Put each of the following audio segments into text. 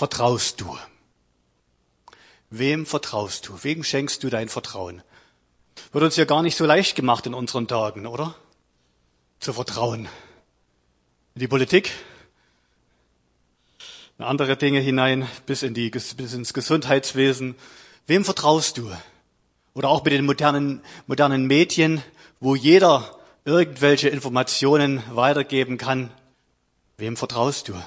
vertraust du? Wem vertraust du? Wem schenkst du dein Vertrauen? Wird uns ja gar nicht so leicht gemacht in unseren Tagen, oder? Zu vertrauen. In die Politik, in andere Dinge hinein, bis ins Gesundheitswesen. Wem vertraust du? Oder auch mit den modernen Medien, wo jeder irgendwelche Informationen weitergeben kann. Wem vertraust du?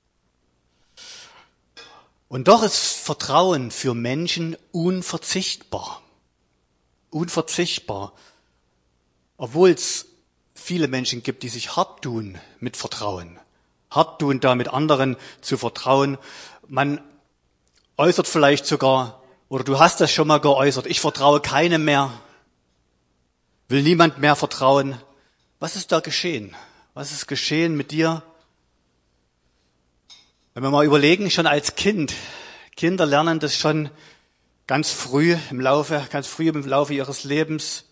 Und doch ist Vertrauen für Menschen unverzichtbar. Unverzichtbar. Obwohl es viele Menschen gibt, die sich hart tun mit Vertrauen. Hart tun, da mit anderen zu vertrauen. Man äußert vielleicht sogar, oder du hast das schon mal geäußert, ich vertraue keinem mehr. Will niemand mehr vertrauen. Was ist da geschehen? Was ist geschehen mit dir? Wenn wir mal überlegen, schon als Kind, Kinder lernen das schon ganz früh im Laufe ihres Lebens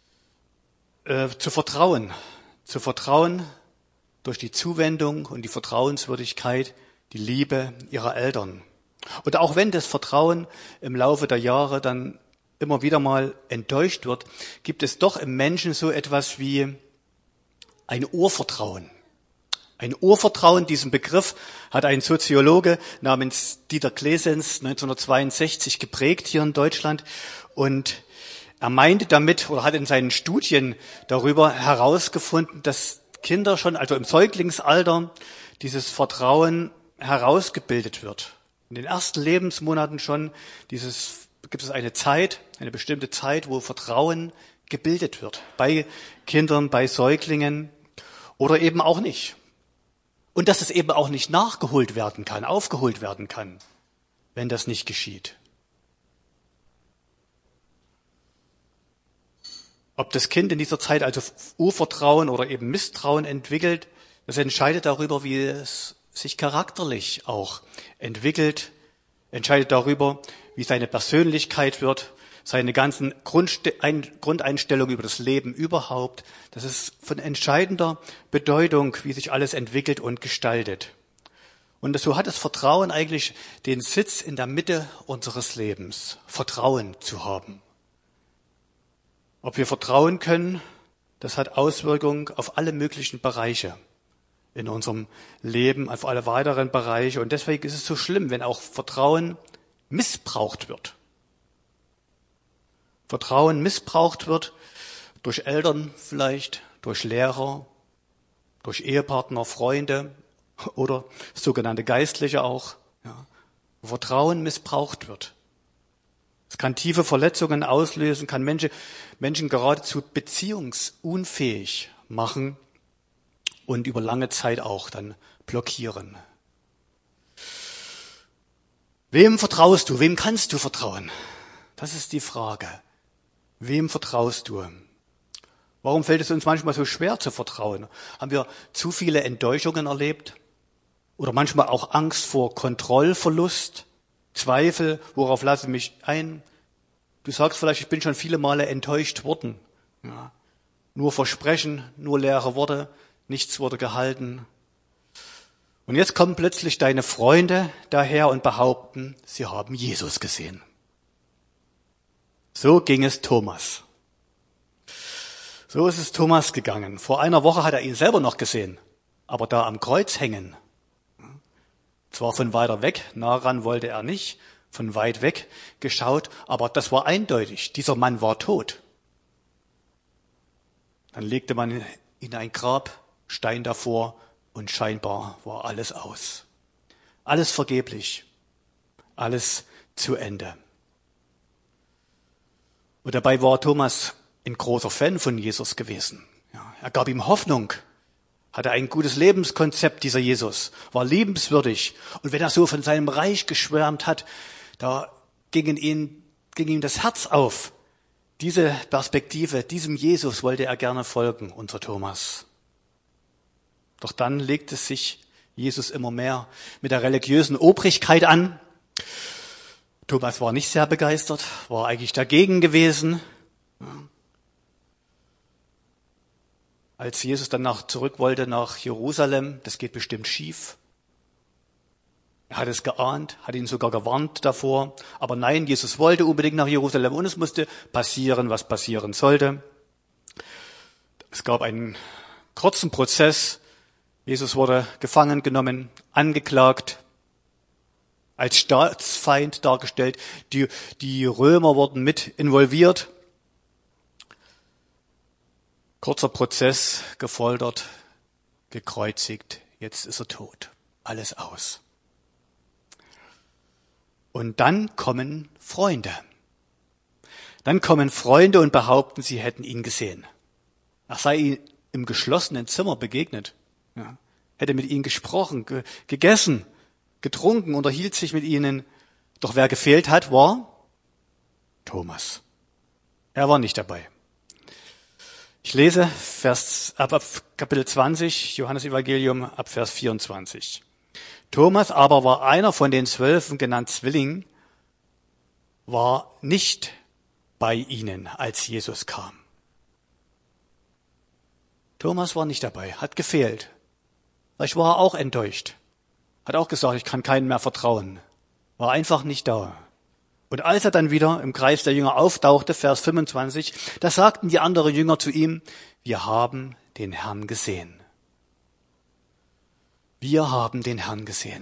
zu vertrauen. Zu vertrauen durch die Zuwendung und die Vertrauenswürdigkeit, die Liebe ihrer Eltern. Und auch wenn das Vertrauen im Laufe der Jahre dann immer wieder mal enttäuscht wird, gibt es doch im Menschen so etwas wie ein Urvertrauen. Ein Urvertrauen, diesen Begriff hat ein Soziologe namens Dieter Klesens 1962 geprägt hier in Deutschland. Und er meinte damit oder hat in seinen Studien darüber herausgefunden, dass Kinder schon, also im Säuglingsalter, dieses Vertrauen herausgebildet wird. In den ersten Lebensmonaten schon gibt es eine bestimmte Zeit, wo Vertrauen gebildet wird. Bei Kindern, bei Säuglingen oder eben auch nicht. Und dass es eben auch nicht aufgeholt werden kann, wenn das nicht geschieht. Ob das Kind in dieser Zeit also Urvertrauen oder eben Misstrauen entwickelt, das entscheidet darüber, wie es sich charakterlich auch entwickelt, entscheidet darüber, wie seine Persönlichkeit wird, seine ganzen Grundeinstellungen über das Leben überhaupt. Das ist von entscheidender Bedeutung, wie sich alles entwickelt und gestaltet. Und so hat das Vertrauen eigentlich den Sitz in der Mitte unseres Lebens, Vertrauen zu haben. Ob wir vertrauen können, das hat Auswirkungen auf alle möglichen Bereiche in unserem Leben, auf alle weiteren Bereiche. Und deswegen ist es so schlimm, wenn auch Vertrauen missbraucht wird. Vertrauen missbraucht wird durch Eltern vielleicht, durch Lehrer, durch Ehepartner, Freunde oder sogenannte Geistliche auch. Ja. Vertrauen missbraucht wird. Es kann tiefe Verletzungen auslösen, kann Menschen geradezu beziehungsunfähig machen und über lange Zeit auch dann blockieren. Wem vertraust du? Wem kannst du vertrauen? Das ist die Frage. Wem vertraust du? Warum fällt es uns manchmal so schwer zu vertrauen? Haben wir zu viele Enttäuschungen erlebt? Oder manchmal auch Angst vor Kontrollverlust? Zweifel, worauf lasse ich mich ein? Du sagst vielleicht, ich bin schon viele Male enttäuscht worden. Ja. Nur Versprechen, nur leere Worte, nichts wurde gehalten. Und jetzt kommen plötzlich deine Freunde daher und behaupten, sie haben Jesus gesehen. So ging es Thomas. So ist es Thomas gegangen. Vor einer Woche hat er ihn selber noch gesehen, aber da am Kreuz hängen. Zwar von weiter weg, nah ran wollte er nicht, von weit weg geschaut, aber das war eindeutig, dieser Mann war tot. Dann legte man ihn in ein Grab, Stein davor und scheinbar war alles aus. Alles vergeblich, alles zu Ende. Und dabei war Thomas ein großer Fan von Jesus gewesen. Ja, er gab ihm Hoffnung, hatte ein gutes Lebenskonzept, dieser Jesus, war liebenswürdig. Und wenn er so von seinem Reich geschwärmt hat, da ging ihm das Herz auf. Diese Perspektive, diesem Jesus wollte er gerne folgen, unser Thomas. Doch dann legte sich Jesus immer mehr mit der religiösen Obrigkeit an. Thomas war nicht sehr begeistert, war eigentlich dagegen gewesen. Als Jesus dann zurück wollte nach Jerusalem, das geht bestimmt schief. Er hat es geahnt, hat ihn sogar gewarnt davor. Aber nein, Jesus wollte unbedingt nach Jerusalem und es musste passieren, was passieren sollte. Es gab einen kurzen Prozess. Jesus wurde gefangen genommen, angeklagt, als Staatsfeind dargestellt. Die Römer wurden mit involviert. Kurzer Prozess, gefoltert, gekreuzigt. Jetzt ist er tot. Alles aus. Und dann kommen Freunde. Dann kommen Freunde und behaupten, sie hätten ihn gesehen. Er sei ihm im geschlossenen Zimmer begegnet. Ja, hätte mit ihnen gesprochen, gegessen, getrunken, unterhielt sich mit ihnen. Doch wer gefehlt hat, war Thomas. Er war nicht dabei. Ich lese ab Kapitel 20, Johannes Evangelium, ab Vers 24. Thomas aber war einer von den 12, genannt Zwilling, war nicht bei ihnen, als Jesus kam. Thomas war nicht dabei, hat gefehlt. Vielleicht war er auch enttäuscht. Hat auch gesagt, ich kann keinem mehr vertrauen. War einfach nicht da. Und als er dann wieder im Kreis der Jünger auftauchte, Vers 25, da sagten die anderen Jünger zu ihm, wir haben den Herrn gesehen. Wir haben den Herrn gesehen.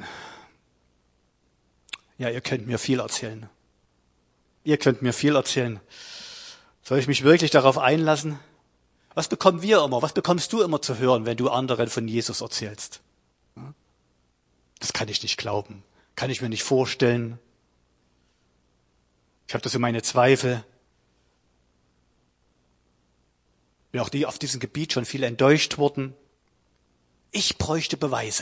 Ja, ihr könnt mir viel erzählen. Ihr könnt mir viel erzählen. Soll ich mich wirklich darauf einlassen? Was bekommen wir immer? Was bekommst du immer zu hören, wenn du anderen von Jesus erzählst? Das kann ich nicht glauben. Kann ich mir nicht vorstellen. Ich habe da so meine Zweifel. Bin auch auf diesem Gebiet schon viel enttäuscht worden. Ich bräuchte Beweise.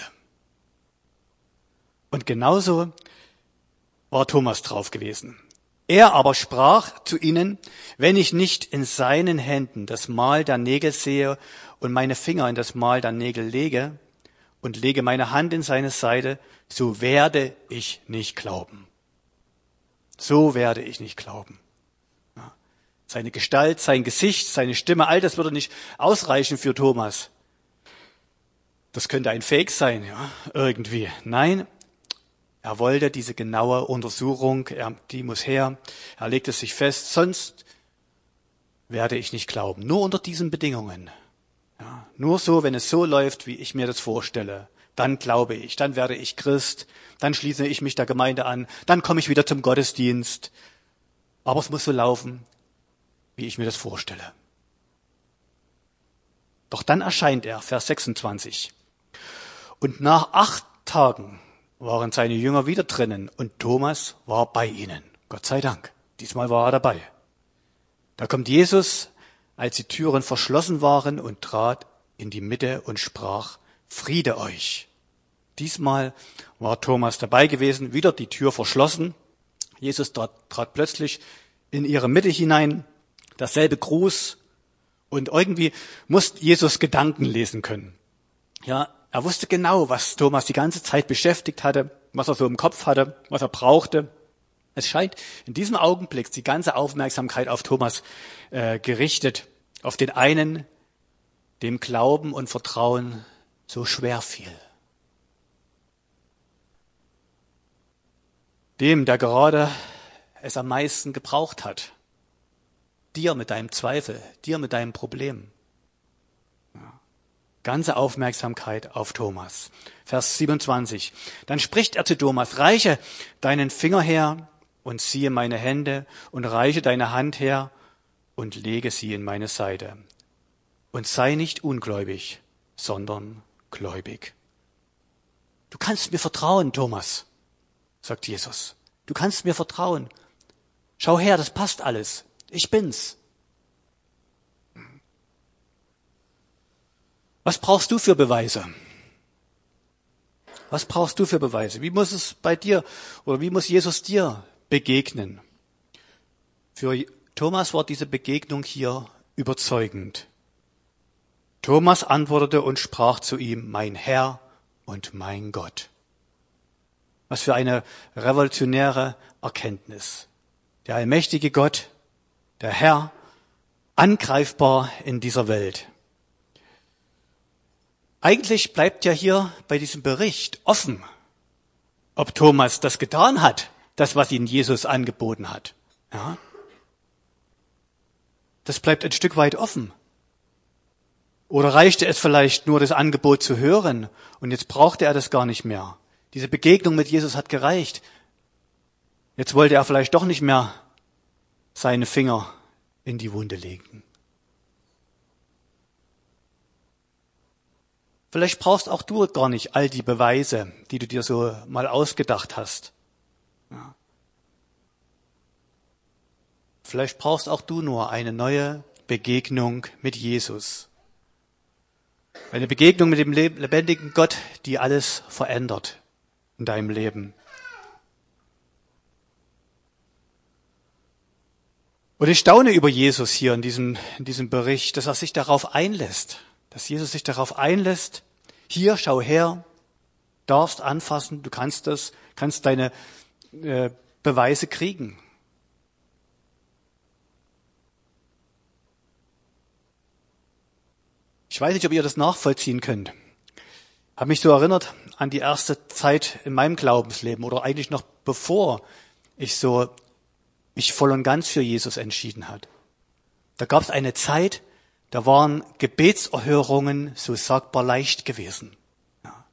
Und genauso war Thomas drauf gewesen. Er aber sprach zu ihnen, wenn ich nicht in seinen Händen das Mal der Nägel sehe und meine Finger in das Mal der Nägel lege und lege meine Hand in seine Seite, so werde ich nicht glauben. So werde ich nicht glauben. Ja. Seine Gestalt, sein Gesicht, seine Stimme, all das würde nicht ausreichen für Thomas. Das könnte ein Fake sein, ja, irgendwie. Nein, er wollte diese genaue Untersuchung, die muss her. Er legte sich fest, sonst werde ich nicht glauben. Nur unter diesen Bedingungen. Ja, nur so, wenn es so läuft, wie ich mir das vorstelle, dann glaube ich, dann werde ich Christ, dann schließe ich mich der Gemeinde an, dann komme ich wieder zum Gottesdienst. Aber es muss so laufen, wie ich mir das vorstelle. Doch dann erscheint er, Vers 26. Und nach 8 Tagen waren seine Jünger wieder drinnen und Thomas war bei ihnen. Gott sei Dank. Diesmal war er dabei. Da kommt Jesus, als die Türen verschlossen waren, und trat in die Mitte und sprach, Friede euch. Diesmal war Thomas dabei gewesen, wieder die Tür verschlossen. Jesus trat plötzlich in ihre Mitte hinein, dasselbe Gruß, und irgendwie musste Jesus Gedanken lesen können. Ja, er wusste genau, was Thomas die ganze Zeit beschäftigt hatte, was er so im Kopf hatte, was er brauchte. Es scheint in diesem Augenblick die ganze Aufmerksamkeit auf Thomas gerichtet, auf den einen, dem Glauben und Vertrauen so schwer fiel. Dem, der gerade es am meisten gebraucht hat. Dir mit deinem Zweifel, dir mit deinem Problem. Ganze Aufmerksamkeit auf Thomas. Vers 27. Dann spricht er zu Thomas, reiche deinen Finger her und ziehe meine Hände und reiche deine Hand her und lege sie in meine Seite. Und sei nicht ungläubig, sondern gläubig. Du kannst mir vertrauen, Thomas, sagt Jesus. Du kannst mir vertrauen. Schau her, das passt alles. Ich bin's. Was brauchst du für Beweise? Was brauchst du für Beweise? Wie muss es bei dir oder wie muss Jesus dir begegnen? Für Thomas war diese Begegnung hier überzeugend. Thomas antwortete und sprach zu ihm, mein Herr und mein Gott. Was für eine revolutionäre Erkenntnis. Der allmächtige Gott, der Herr, angreifbar in dieser Welt. Eigentlich bleibt ja hier bei diesem Bericht offen, ob Thomas das getan hat, das, was ihn Jesus angeboten hat. Ja? Das bleibt ein Stück weit offen. Oder reichte es vielleicht nur, das Angebot zu hören und jetzt brauchte er das gar nicht mehr? Diese Begegnung mit Jesus hat gereicht. Jetzt wollte er vielleicht doch nicht mehr seine Finger in die Wunde legen. Vielleicht brauchst auch du gar nicht all die Beweise, die du dir so mal ausgedacht hast. Ja. Vielleicht brauchst auch du nur eine neue Begegnung mit Jesus. Eine Begegnung mit dem lebendigen Gott, die alles verändert in deinem Leben. Und ich staune über Jesus hier in diesem Bericht, dass er sich darauf einlässt. Dass Jesus sich darauf einlässt, hier, schau her, darfst anfassen, du kannst das, kannst deine Beweise kriegen. Ich weiß nicht, ob ihr das nachvollziehen könnt. Habe mich so erinnert an die erste Zeit in meinem Glaubensleben oder eigentlich noch bevor ich so mich voll und ganz für Jesus entschieden hat. Da gab es eine Zeit, da waren Gebetserhörungen so sagbar leicht gewesen. Ja.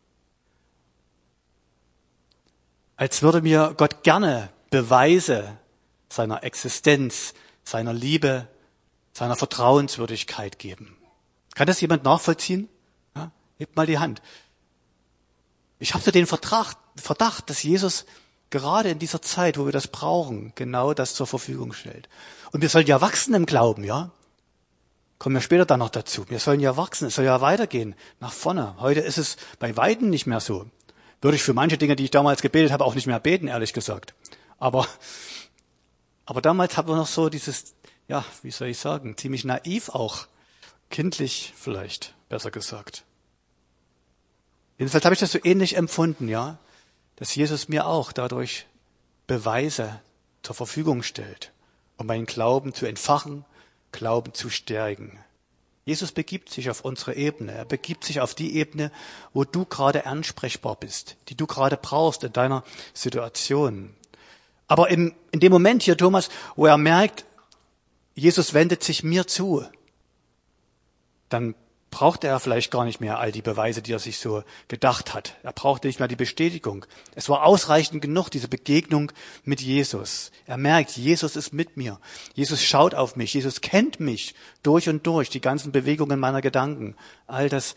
Als würde mir Gott gerne Beweise seiner Existenz, seiner Liebe, seiner Vertrauenswürdigkeit geben. Kann das jemand nachvollziehen? Ja, hebt mal die Hand. Ich habe so den Verdacht, dass Jesus gerade in dieser Zeit, wo wir das brauchen, genau das zur Verfügung stellt. Und wir sollen ja wachsen im Glauben, ja? Kommen wir später dann noch dazu. Wir sollen ja wachsen, es soll ja weitergehen, nach vorne. Heute ist es bei Weitem nicht mehr so. Würde ich für manche Dinge, die ich damals gebetet habe, auch nicht mehr beten, ehrlich gesagt. Aber damals haben wir noch so dieses, ja, wie soll ich sagen, ziemlich naiv auch. Kindlich vielleicht, besser gesagt. Jedenfalls habe ich das so ähnlich empfunden, ja, dass Jesus mir auch dadurch Beweise zur Verfügung stellt, um meinen Glauben zu entfachen, Glauben zu stärken. Jesus begibt sich auf unsere Ebene. Er begibt sich auf die Ebene, wo du gerade ansprechbar bist, die du gerade brauchst in deiner Situation. Aber in dem Moment hier, Thomas, wo er merkt, Jesus wendet sich mir zu, dann brauchte er vielleicht gar nicht mehr all die Beweise, die er sich so gedacht hat. Er brauchte nicht mehr die Bestätigung. Es war ausreichend genug, diese Begegnung mit Jesus. Er merkt, Jesus ist mit mir. Jesus schaut auf mich. Jesus kennt mich durch und durch, die ganzen Bewegungen meiner Gedanken. All das.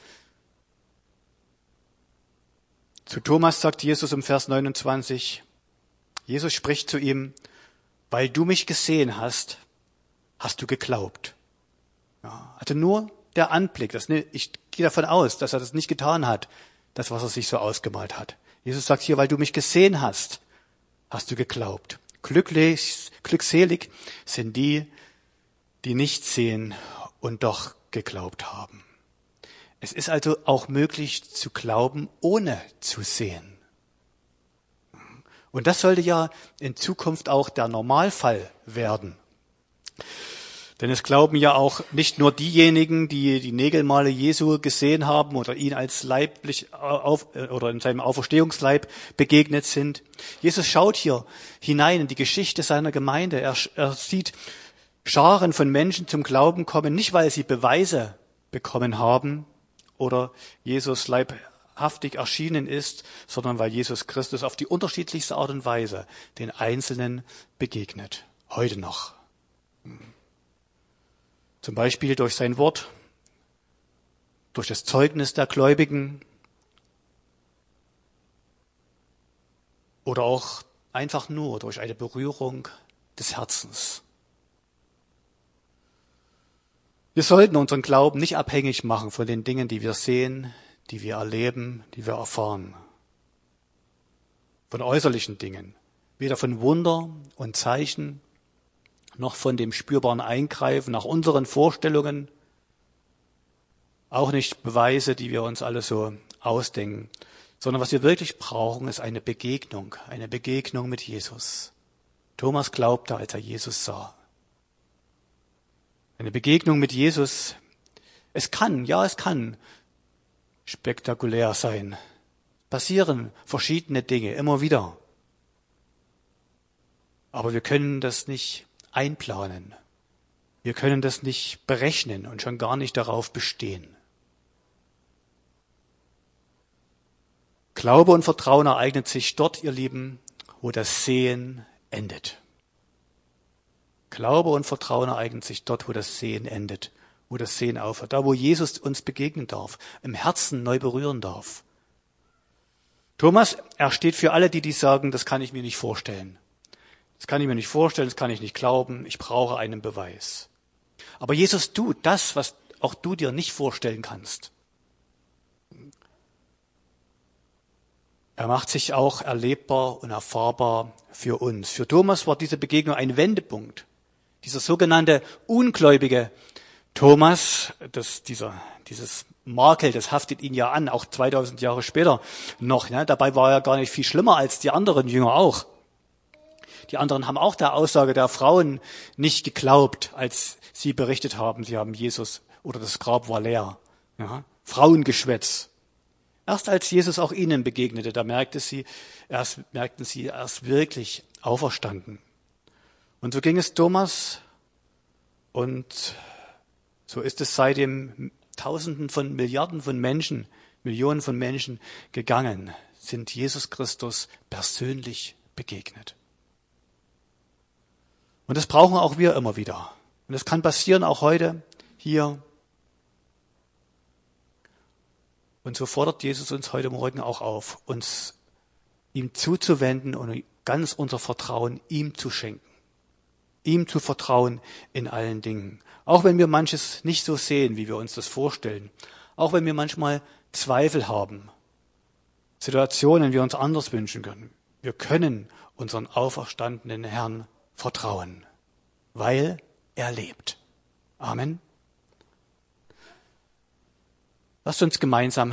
Zu Thomas sagt Jesus im Vers 29, Jesus spricht zu ihm, weil du mich gesehen hast, hast du geglaubt. Ja, also nur der Anblick, ich gehe davon aus, dass er das nicht getan hat, das, was er sich so ausgemalt hat. Jesus sagt hier, weil du mich gesehen hast, hast du geglaubt. Glückselig sind die, die nicht sehen und doch geglaubt haben. Es ist also auch möglich zu glauben, ohne zu sehen. Und das sollte ja in Zukunft auch der Normalfall werden. Denn es glauben ja auch nicht nur diejenigen, die die Nägelmale Jesu gesehen haben oder ihn als leiblich oder in seinem Auferstehungsleib begegnet sind. Jesus schaut hier hinein in die Geschichte seiner Gemeinde. Er sieht Scharen von Menschen zum Glauben kommen, nicht weil sie Beweise bekommen haben oder Jesus leibhaftig erschienen ist, sondern weil Jesus Christus auf die unterschiedlichste Art und Weise den Einzelnen begegnet. Heute noch. Zum Beispiel durch sein Wort, durch das Zeugnis der Gläubigen oder auch einfach nur durch eine Berührung des Herzens. Wir sollten unseren Glauben nicht abhängig machen von den Dingen, die wir sehen, die wir erleben, die wir erfahren. Von äußerlichen Dingen, weder von Wunder und Zeichen, noch von dem spürbaren Eingreifen nach unseren Vorstellungen, auch nicht Beweise, die wir uns alle so ausdenken, sondern was wir wirklich brauchen, ist eine Begegnung mit Jesus. Thomas glaubte, als er Jesus sah. Eine Begegnung mit Jesus, es kann spektakulär sein, passieren verschiedene Dinge, immer wieder. Aber wir können das nicht einplanen. Wir können das nicht berechnen und schon gar nicht darauf bestehen. Glaube und Vertrauen ereignet sich dort, ihr Lieben, wo das Sehen endet. Glaube und Vertrauen ereignet sich dort, wo das Sehen endet, wo das Sehen aufhört. Da, wo Jesus uns begegnen darf, im Herzen neu berühren darf. Thomas, er steht für alle, die sagen, das kann ich mir nicht vorstellen. Das kann ich mir nicht vorstellen, das kann ich nicht glauben, ich brauche einen Beweis. Aber Jesus tut das, was auch du dir nicht vorstellen kannst. Er macht sich auch erlebbar und erfahrbar für uns. Für Thomas war diese Begegnung ein Wendepunkt. Dieser sogenannte ungläubige Thomas, dieses Makel, das haftet ihn ja an, auch 2000 Jahre später noch. Ne? Dabei war er gar nicht viel schlimmer als die anderen Jünger auch. Die anderen haben auch der Aussage der Frauen nicht geglaubt, als sie berichtet haben, sie haben Jesus oder das Grab war leer. Ja? Frauengeschwätz. Erst als Jesus auch ihnen begegnete, da merkten sie, er ist wirklich auferstanden. Und so ging es Thomas und so ist es seitdem Tausenden von Milliarden von Menschen, Millionen von Menschen gegangen, sind Jesus Christus persönlich begegnet. Und das brauchen auch wir immer wieder. Und das kann passieren auch heute hier. Und so fordert Jesus uns heute Morgen auch auf, uns ihm zuzuwenden und ganz unser Vertrauen ihm zu schenken. Ihm zu vertrauen in allen Dingen. Auch wenn wir manches nicht so sehen, wie wir uns das vorstellen. Auch wenn wir manchmal Zweifel haben. Situationen wir uns anders wünschen können. Wir können unseren auferstandenen Herrn vertrauen, weil er lebt. Amen. Lasst uns gemeinsam